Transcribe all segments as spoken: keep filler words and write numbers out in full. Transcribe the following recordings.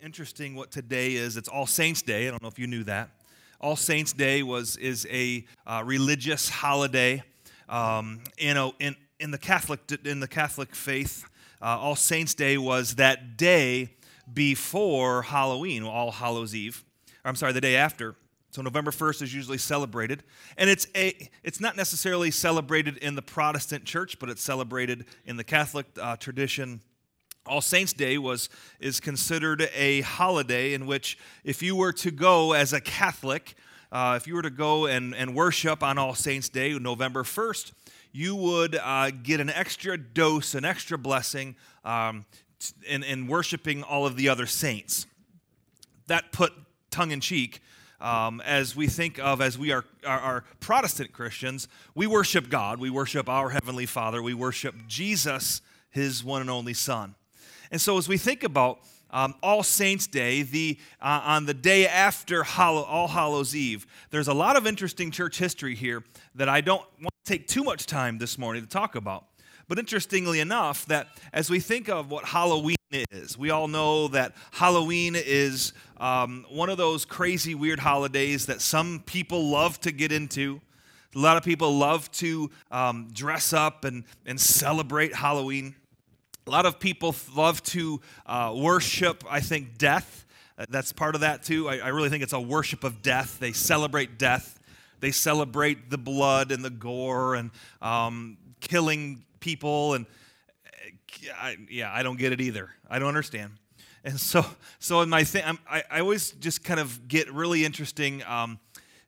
Interesting what today is. It's All Saints Day. I don't know if you knew that. All Saints Day was is a uh, religious holiday um, in, a, in in the Catholic in the Catholic faith. Uh, All Saints Day was that day before Halloween, All Hallows Eve. Or, I'm sorry, the day after. So November first is usually celebrated, and it's a it's not necessarily celebrated in the Protestant church, but it's celebrated in the Catholic uh, tradition. All Saints Day was is considered a holiday in which if you were to go as a Catholic, uh, if you were to go and, and worship on All Saints Day, November first, you would uh, get an extra dose, an extra blessing um, in, in worshiping all of the other saints. That put tongue-in-cheek, um, as we think of, as we are, are, are Protestant Christians, we worship God, we worship our Heavenly Father, we worship Jesus, His one and only Son. And so as we think about um, All Saints Day, the uh, on the day after Hallow, All Hallows Eve, there's a lot of interesting church history here that I don't want to take too much time this morning to talk about. But interestingly enough, that as we think of what Halloween is, we all know that Halloween is um, one of those crazy, weird holidays that some people love to get into. A lot of people love to um, dress up and, and celebrate Halloween. A lot of people love to uh, worship, I think, death. Uh, that's part of that, too. I, I really think it's a worship of death. They celebrate death. They celebrate the blood and the gore and um, killing people. And uh, I, yeah, I don't get it either. I don't understand. And so, so in my thing, I'm, I, I always just kind of get really interesting um,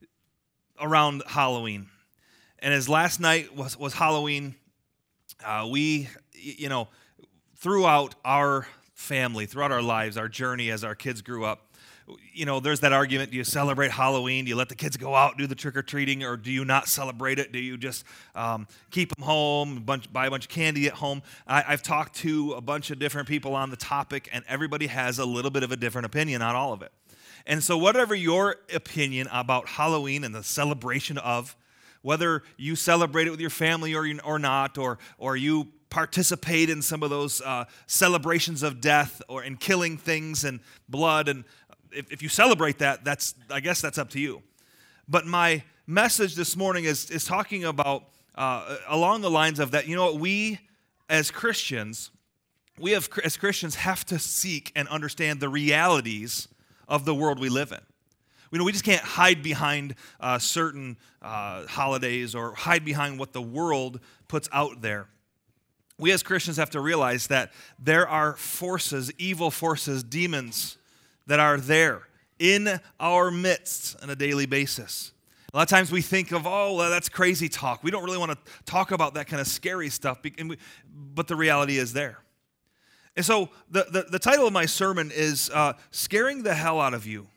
around Halloween. And as last night was, was Halloween, uh, we, you know, throughout our family, throughout our lives, our journey as our kids grew up, you know, there's that argument, do you celebrate Halloween? Do you let the kids go out, do the trick-or-treating, or do you not celebrate it? Do you just um, keep them home, bunch, buy a bunch of candy at home? I, I've talked to a bunch of different people on the topic, and everybody has a little bit of a different opinion on all of it. And so whatever your opinion about Halloween and the celebration of, whether you celebrate it with your family or, you, or not, or or you participate in some of those uh, celebrations of death or in killing things and blood, and if, if you celebrate that, that's I guess that's up to you. But my message this morning is is talking about uh, along the lines of that. You know what, we as Christians, we have as Christians have to seek and understand the realities of the world we live in. You know, we just can't hide behind uh, certain uh, holidays or hide behind what the world puts out there. We as Christians have to realize that there are forces, evil forces, demons that are there in our midst on a daily basis. A lot of times we think of, oh, well, that's crazy talk. We don't really want to talk about that kind of scary stuff, but the reality is there. And so the, the, the title of my sermon is uh, Scaring the Hell Out of You.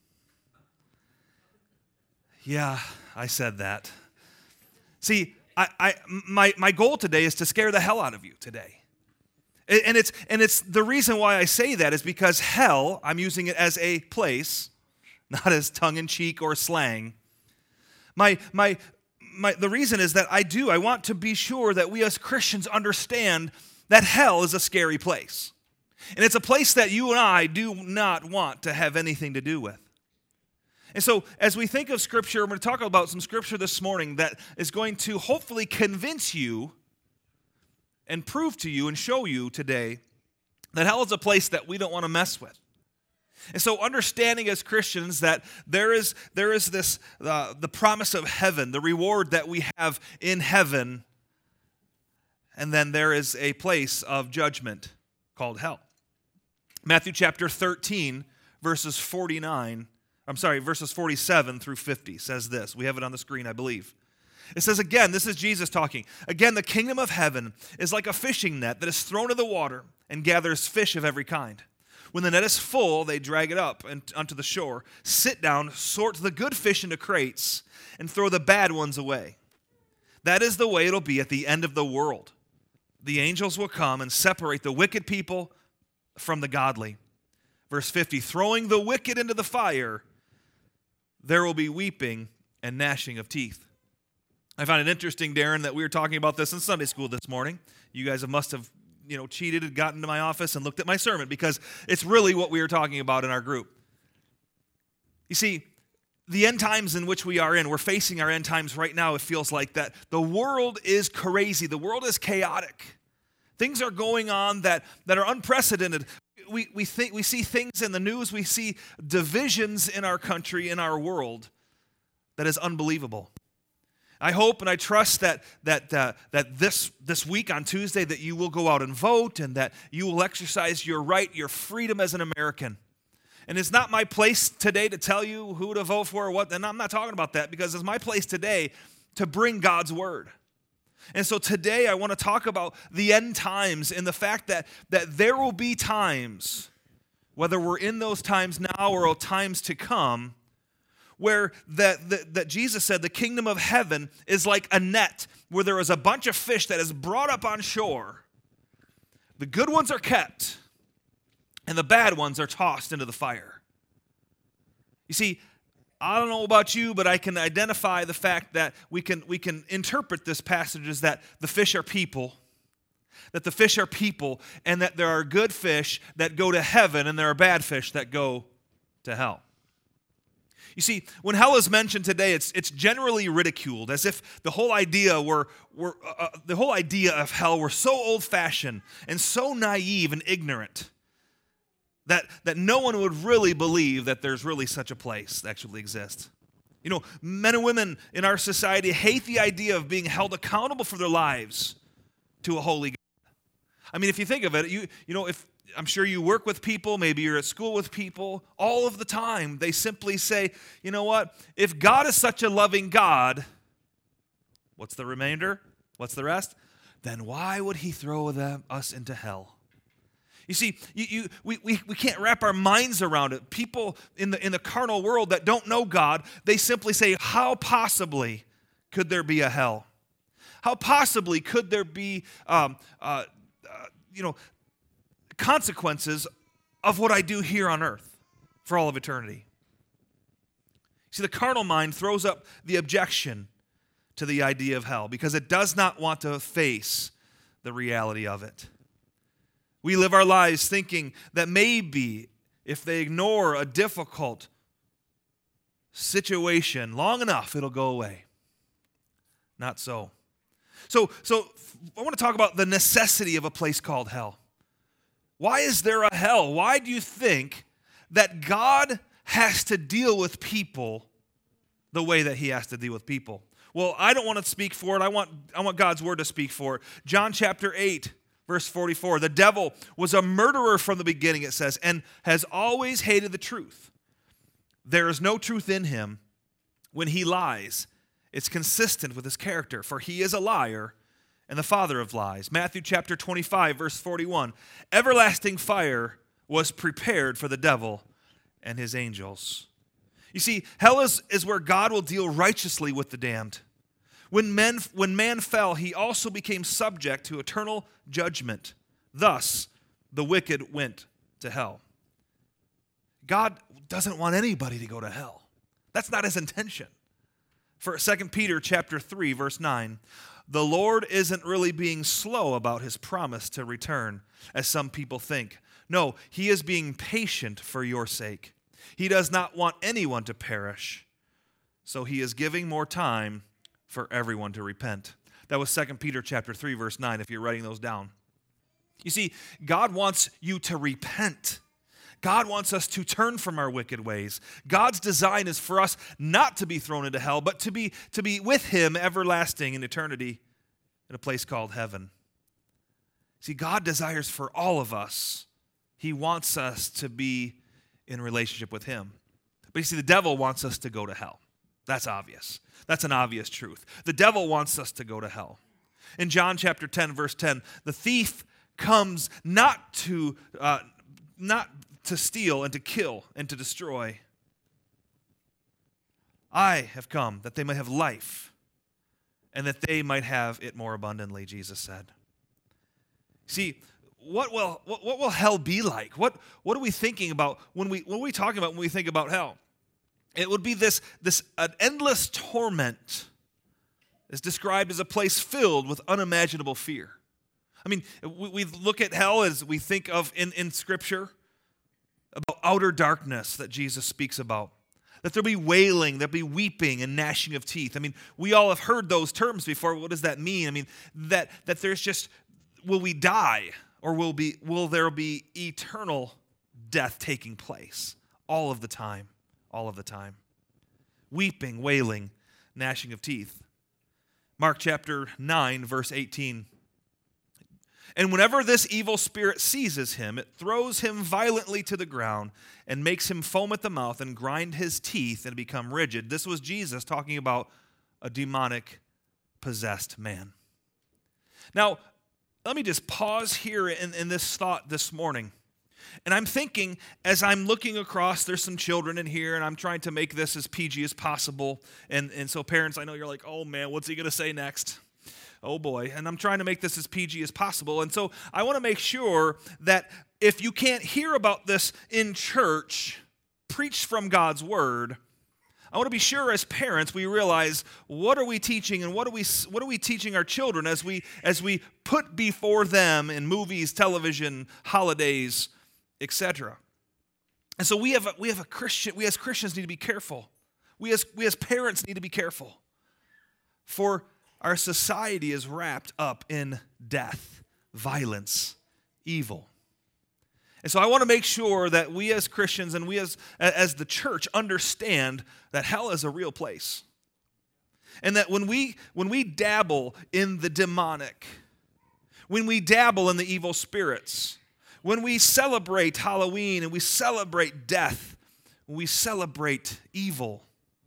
Yeah, I said that. See, I, I, my, my goal today is to scare the hell out of you today. And it's, and it's the reason why I say that is because hell, I'm using it as a place, not as tongue-in-cheek or slang. My, my, my, the reason is that I do, I want to be sure that we as Christians understand that hell is a scary place. And it's a place that you and I do not want to have anything to do with. And so as we think of Scripture, we're going to talk about some Scripture this morning that is going to hopefully convince you and prove to you and show you today that hell is a place that we don't want to mess with. And so understanding as Christians that there is, there is this, uh, the promise of heaven, the reward that we have in heaven, and then there is a place of judgment called hell. Matthew chapter thirteen, verses forty-nine I'm sorry, verses forty-seven through fifty says this. We have it on the screen, I believe. It says again, this is Jesus talking. Again, the kingdom of heaven is like a fishing net that is thrown in the water and gathers fish of every kind. When the net is full, they drag it up and onto the shore, sit down, sort the good fish into crates, and throw the bad ones away. That is the way it'll be at the end of the world. The angels will come and separate the wicked people from the godly. Verse fifty, throwing the wicked into the fire, there will be weeping and gnashing of teeth. I find it interesting, Darren, that we were talking about this in Sunday school this morning. You guys must have you know, cheated and got into my office and looked at my sermon, because it's really what we were talking about in our group. You see, the end times in which we are in, we're facing our end times right now, it feels like that. The world is crazy. The world is chaotic. Things are going on that, that are unprecedented. We, we, think, we see things in the news. We see divisions in our country, in our world, that is unbelievable. I hope and I trust that, that, uh, that this, this week on Tuesday that you will go out and vote, and that you will exercise your right, your freedom as an American. And it's not my place today to tell you who to vote for or what, and I'm not talking about that, because it's my place today to bring God's word. And so today I want to talk about the end times and the fact that, that there will be times, whether we're in those times now or times to come, where that, that, that Jesus said the kingdom of heaven is like a net where there is a bunch of fish that is brought up on shore. The good ones are kept, and the bad ones are tossed into the fire. You see, I don't know about you, but I can identify the fact that we can, we can interpret this passage as that the fish are people, that the fish are people, and that there are good fish that go to heaven, and there are bad fish that go to hell. You see, when hell is mentioned today, it's, it's generally ridiculed, as if the whole idea were, were uh, the whole idea of hell were so old-fashioned and so naive and ignorant that, that no one would really believe that there's really such a place that actually exists. You know, men and women in our society hate the idea of being held accountable for their lives to a holy God. I mean, if you think of it, you, you know, if I'm sure you work with people, maybe you're at school with people, all of the time they simply say, you know what, if God is such a loving God, what's the remainder? What's the rest? Then why would he throw them, us into hell? You see, you, you, we, we, we can't wrap our minds around it. People in the, in the carnal world that don't know God, they simply say, how possibly could there be a hell? How possibly could there be, um, uh, uh, you know, consequences of what I do here on earth for all of eternity? See, the carnal mind throws up the objection to the idea of hell because it does not want to face the reality of it. We live our lives thinking that maybe if they ignore a difficult situation long enough, it'll go away. Not so. So, so I want to talk about the necessity of a place called hell. Why is there a hell? Why do you think that God has to deal with people the way that he has to deal with people? Well, I don't want to speak for it. I want, I want God's word to speak for it. John chapter eight, verse forty-four. The devil was a murderer from the beginning, it says, and has always hated the truth. There is no truth in him. When he lies, it's consistent with his character, for he is a liar and the father of lies. Matthew chapter twenty-five, verse forty-one. Everlasting fire was prepared for the devil and his angels. You see, hell is, is where God will deal righteously with the damned. When, men, when man fell, he also became subject to eternal judgment. Thus, the wicked went to hell. God doesn't want anybody to go to hell. That's not his intention. For Second Peter chapter three, verse nine, the Lord isn't really being slow about his promise to return, as some people think. No, he is being patient for your sake. He does not want anyone to perish, so he is giving more time for everyone to repent. That was Second Peter chapter three, verse nine, if you're writing those down. You see, God wants you to repent. God wants us to turn from our wicked ways. God's design is for us not to be thrown into hell, but to be, to be with him everlasting in eternity in a place called heaven. See, God desires for all of us. He wants us to be in relationship with him. But you see, the devil wants us to go to hell. That's obvious. That's an obvious truth. The devil wants us to go to hell. In John chapter ten, verse ten, the thief comes not to uh, not to steal and to kill and to destroy. I have come that they might have life and that they might have it more abundantly, Jesus said. See, what will what, what will hell be like? What what are we thinking about when we what are we talking about when we think about hell? It would be this, this an endless torment is described as a place filled with unimaginable fear. I mean, we, we look at hell as we think of in, in Scripture about outer darkness that Jesus speaks about. That there'll be wailing, there'll be weeping and gnashing of teeth. I mean, we all have heard those terms before. What does that mean? I mean, that, that there's just, will we die? Or will, be, will there be eternal death taking place? All of the time. All of the time. Weeping, wailing, gnashing of teeth. Mark chapter nine, verse eighteen. And whenever this evil spirit seizes him, it throws him violently to the ground and makes him foam at the mouth and grind his teeth and become rigid. This was Jesus talking about a demonic possessed man. Now, let me just pause here in, in this thought this morning. And I'm thinking, as I'm looking across, there's some children in here, and I'm trying to make this as P G as possible. And, and so parents, I know you're like, oh man, what's he going to say next? Oh boy. And I'm trying to make this as P G as possible. And so I want to make sure that if you can't hear about this in church, preached from God's word, I want to be sure as parents we realize what are we teaching and what are we what are we teaching our children as we as we put before them in movies, television, holidays, et cetera. And so we have a, we have a Christian we as Christians need to be careful. We as we as parents need to be careful. For our society is wrapped up in death, violence, evil. And so I want to make sure that we as Christians and we as, as the church understand that hell is a real place. And that when we, when we dabble in the demonic, when we dabble in the evil spirits, when we celebrate Halloween and we celebrate death, when we celebrate evil,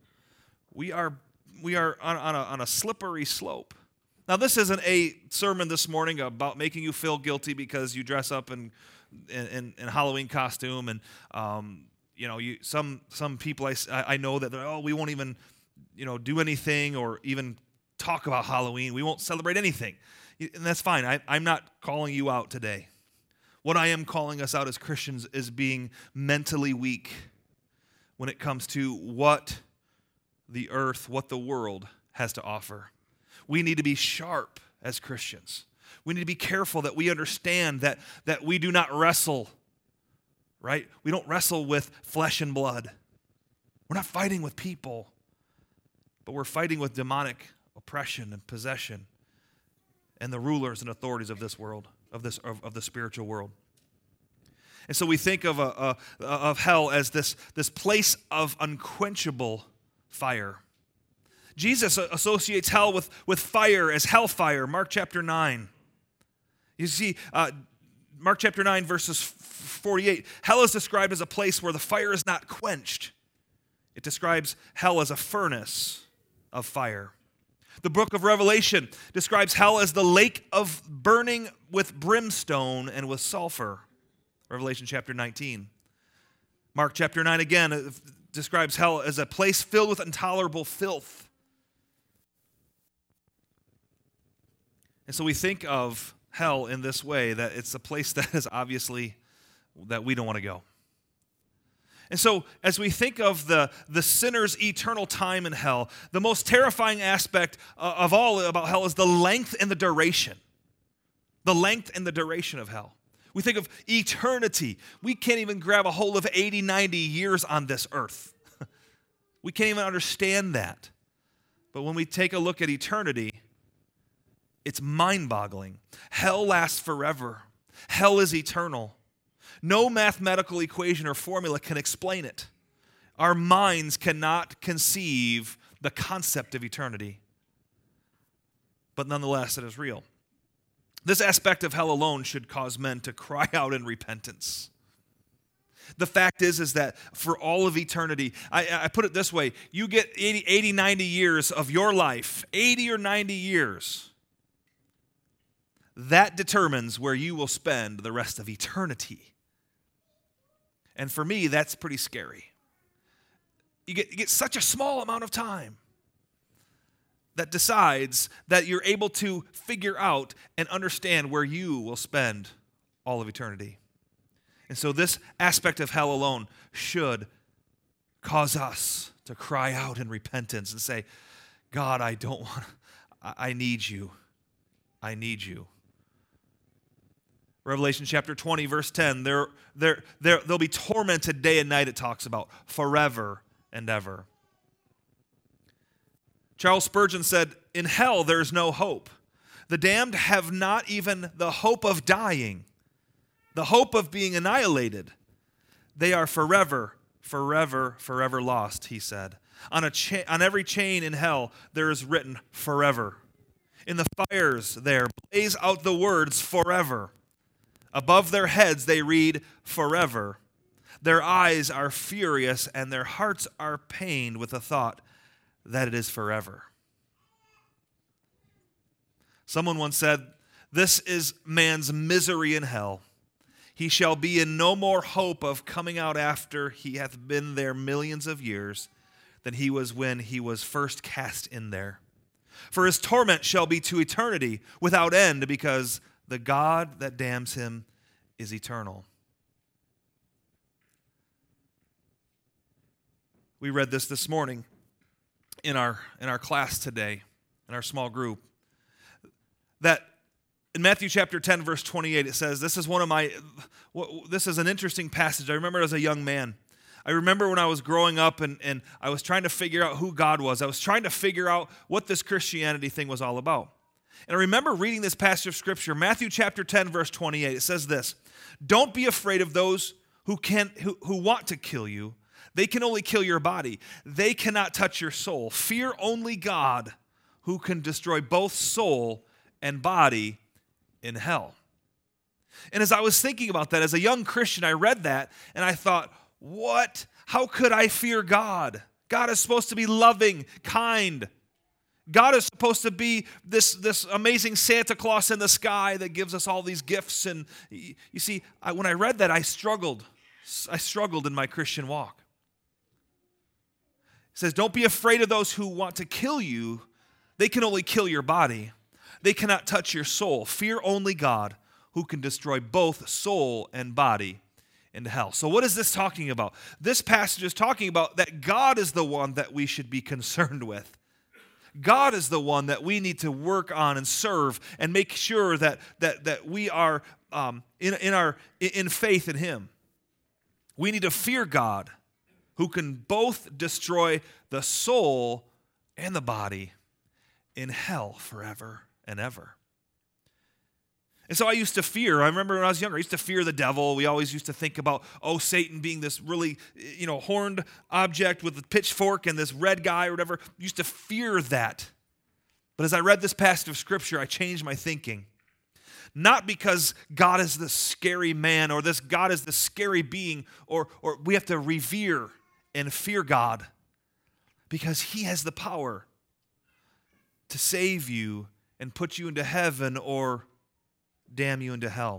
we are We are on, on, a, on a slippery slope. Now, this isn't a sermon this morning about making you feel guilty because you dress up in in, in Halloween costume, and um, you know, you some some people I, I know that they're, oh, we won't even you know do anything or even talk about Halloween. We won't celebrate anything, and that's fine. I, I'm not calling you out today. What I am calling us out as Christians is being mentally weak when it comes to what the earth, what the world has to offer. We need to be sharp as Christians. We need to be careful that we understand that, that we do not wrestle, right? We don't wrestle with flesh and blood. We're not fighting with people, but we're fighting with demonic oppression and possession and the rulers and authorities of this world, of this of, of the spiritual world. And so we think of a, a of hell as this, this place of unquenchable fire. Jesus associates hell with, with fire as hellfire, Mark chapter nine. You see, uh, Mark chapter nine, verses forty-eight, hell is described as a place where the fire is not quenched. It describes hell as a furnace of fire. The book of Revelation describes hell as the lake of burning with brimstone and with sulfur, Revelation chapter nineteen. Mark chapter nine again describes hell as a place filled with intolerable filth. And so we think of hell in this way, that it's a place that is obviously that we don't want to go. And so as we think of the, the sinner's eternal time in hell, the most terrifying aspect of all about hell is the length and the duration. The length and the duration of hell. We think of eternity. We can't even grab a hold of eighty, ninety years on this earth. We can't even understand that. But when we take a look at eternity, it's mind-boggling. Hell lasts forever. Hell is eternal. No mathematical equation or formula can explain it. Our minds cannot conceive the concept of eternity. But nonetheless, it is real. This aspect of hell alone should cause men to cry out in repentance. The fact is, is that for all of eternity, I, I put it this way, you get eighty, eighty, ninety years of your life, eighty or ninety years, that determines where you will spend the rest of eternity. And for me, that's pretty scary. You get, you get such a small amount of time that decides that you're able to figure out and understand where you will spend all of eternity. And so this aspect of hell alone should cause us to cry out in repentance and say, God, I don't want, I need you. I need you. Revelation chapter twenty, verse ten, they're, they're, they're, they'll be tormented day and night, it talks about, forever and ever. Charles Spurgeon said, in hell there is no hope. The damned have not even the hope of dying, the hope of being annihilated. They are forever, forever, forever lost, he said. On, a cha- on every chain in hell there is written forever. In the fires there blaze out the words forever. Above their heads they read forever. Their eyes are furious and their hearts are pained with the thought that it is forever. Someone once said, this is man's misery in hell. He shall be in no more hope of coming out after he hath been there millions of years than he was when he was first cast in there. For his torment shall be to eternity without end, because the God that damns him is eternal. We read this this morning in our, in our class today, in our small group, that in Matthew chapter ten, verse twenty-eight, it says, this is one of my, this is an interesting passage. I remember as a young man. I remember when I was growing up and, and I was trying to figure out who God was. I was trying to figure out what this Christianity thing was all about. And I remember reading this passage of Scripture, Matthew chapter ten, verse twenty-eight. It says this, don't be afraid of those who, can, who, who want to kill you. They can only kill your body. They cannot touch your soul. Fear only God, who can destroy both soul and body in hell. And as I was thinking about that, as a young Christian, I read that and I thought, what? How could I fear God? God is supposed to be loving, kind. God is supposed to be this, this amazing Santa Claus in the sky that gives us all these gifts. And you see, I, when I read that, I struggled. I struggled in my Christian walk. It says, don't be afraid of those who want to kill you. They can only kill your body. They cannot touch your soul. Fear only God, who can destroy both soul and body into hell. So what is this talking about? This passage is talking about that God is the one that we should be concerned with. God is the one that we need to work on and serve and make sure that that that we are um, in in our in faith in Him. We need to fear God, who can both destroy the soul and the body in hell forever and ever. And so I used to fear, I remember when I was younger, I used to fear the devil. We always used to think about, oh, Satan being this really, you know, horned object with a pitchfork and this red guy or whatever. I used to fear that. But as I read this passage of Scripture, I changed my thinking. Not because God is this scary man or this God is this scary being, or, or we have to revere and fear God, because He has the power to save you and put you into heaven or damn you into hell.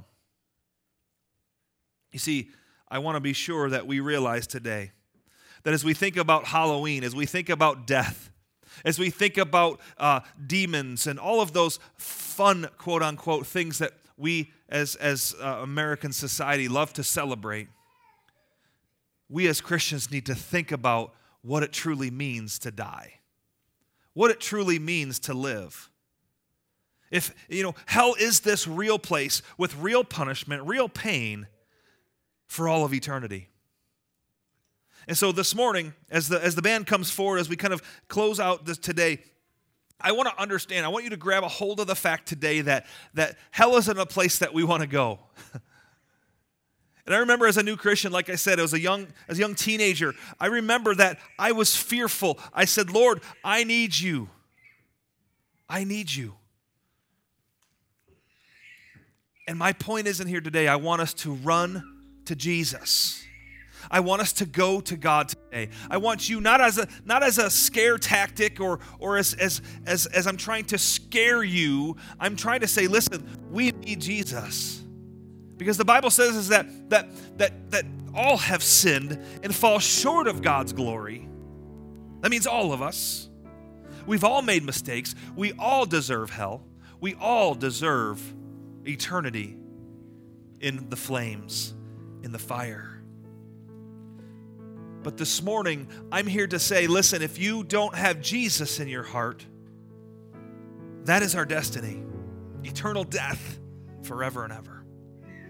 You see, I want to be sure that we realize today that as we think about Halloween, as we think about death, as we think about uh, demons and all of those fun, quote-unquote, things that we as, as uh, American society love to celebrate, we as Christians need to think about what it truly means to die, what it truly means to live. If, you know, hell is this real place with real punishment, real pain for all of eternity. And so this morning, as the as the band comes forward, as we kind of close out this today, I want to understand, I want you to grab a hold of the fact today that, that hell isn't a place that we want to go. And I remember as a new Christian, like I said, as a young as a young teenager, I remember that I was fearful. I said, Lord, I need you. I need you. And my point isn't here today. I want us to run to Jesus. I want us to go to God today. I want you not as a not as a scare tactic or or as as as as I'm trying to scare you. I'm trying to say, listen, we need Jesus. Because the Bible says is that that that that all have sinned and fall short of God's glory. That means all of us. We've all made mistakes. We all deserve hell. We all deserve eternity in the flames, in the fire. But this morning, I'm here to say, listen, if you don't have Jesus in your heart, that is our destiny. Eternal death forever and ever.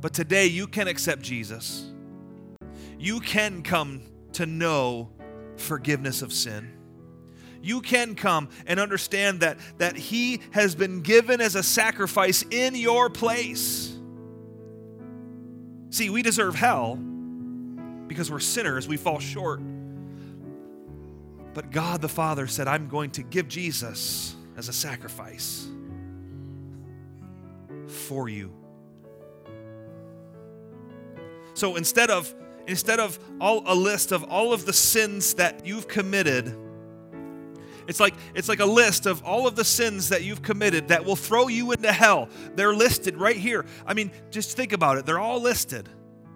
But today you can accept Jesus. You can come to know forgiveness of sin. You can come and understand that, that He has been given as a sacrifice in your place. See, we deserve hell because we're sinners, we fall short. But God the Father said, I'm going to give Jesus as a sacrifice for you. So instead of instead of all a list of all of the sins that you've committed, it's like it's like a list of all of the sins that you've committed that will throw you into hell. They're listed right here. I mean, just think about it. They're all listed.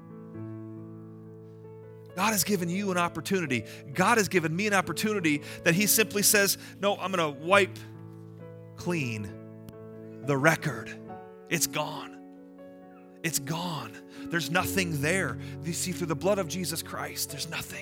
God has given you an opportunity. God has given me an opportunity that He simply says, no, I'm going to wipe clean the record. It's gone. It's gone. There's nothing there. You see, through the blood of Jesus Christ, there's nothing.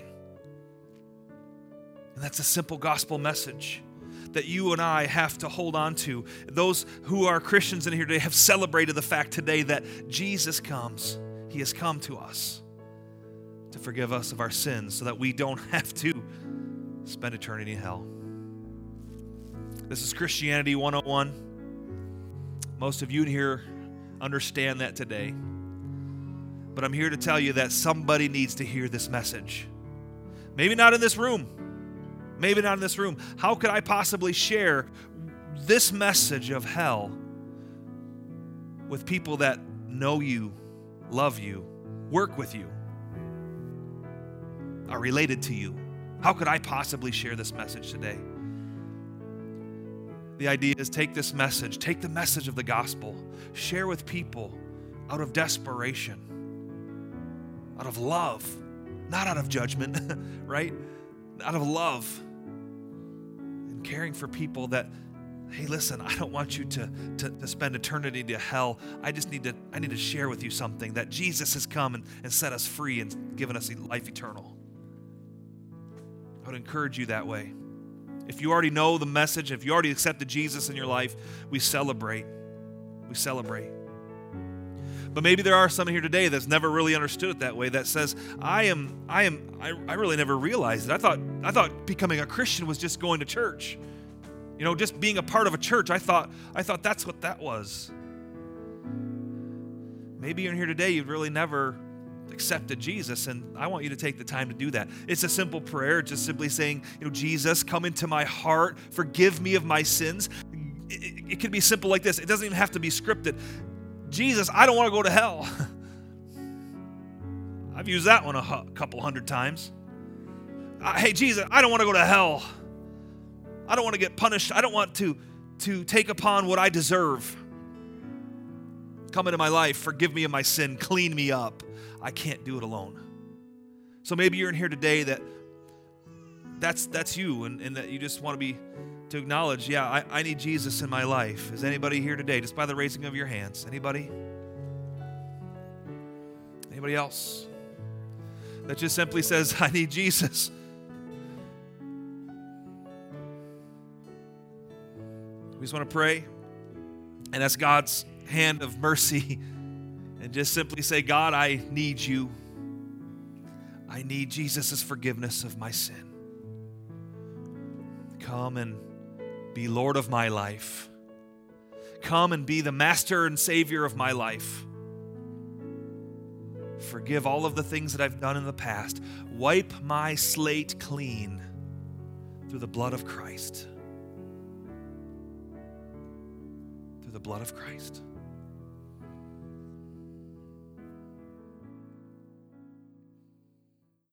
And that's a simple gospel message that you and I have to hold on to. Those who are Christians in here today have celebrated the fact today that Jesus comes. He has come to us to forgive us of our sins so that we don't have to spend eternity in hell. This is Christianity one oh one. Most of you in here understand that today. But I'm here to tell you that somebody needs to hear this message. Maybe not in this room. Maybe not in this room. How could I possibly share this message of hell with people that know you, love you, work with you, are related to you? How could I possibly share this message today? The idea is take this message, take the message of the gospel, share with people out of desperation, out of love, not out of judgment, right? Out of love and caring for people that, hey, listen, I don't want you to, to, to spend eternity to hell. I just need to, I need to share with you something, that Jesus has come and, and set us free and given us life eternal. I would encourage you that way. If you already know the message, if you already accepted Jesus in your life, we celebrate. We celebrate. But maybe there are some here today that's never really understood it that way, that says, I am, I am, I, I really never realized it. I thought, I thought becoming a Christian was just going to church. You know, just being a part of a church. I thought, I thought that's what that was. Maybe you're here today, you've really never accepted Jesus, and I want you to take the time to do that. It's a simple prayer, just simply saying, you know, Jesus, come into my heart, forgive me of my sins. It, it, it can be simple like this. It doesn't even have to be scripted. Jesus, I don't want to go to hell. I've used that one a hu- couple hundred times. Uh, hey, Jesus, I don't want to go to hell. I don't want to get punished. I don't want to, to take upon what I deserve. Come into my life, forgive me of my sin, clean me up. I can't do it alone. So maybe you're in here today that that's that's you, and, and that you just want to be to acknowledge, yeah, I, I need Jesus in my life. Is anybody here today, just by the raising of your hands? Anybody? Anybody else? That just simply says, I need Jesus. We just want to pray and ask God's hand of mercy and just simply say, God, I need you. I need Jesus' forgiveness of my sin. Come and be Lord of my life. Come and be the master and savior of my life. Forgive all of the things that I've done in the past. Wipe my slate clean through the blood of Christ. Through the blood of Christ.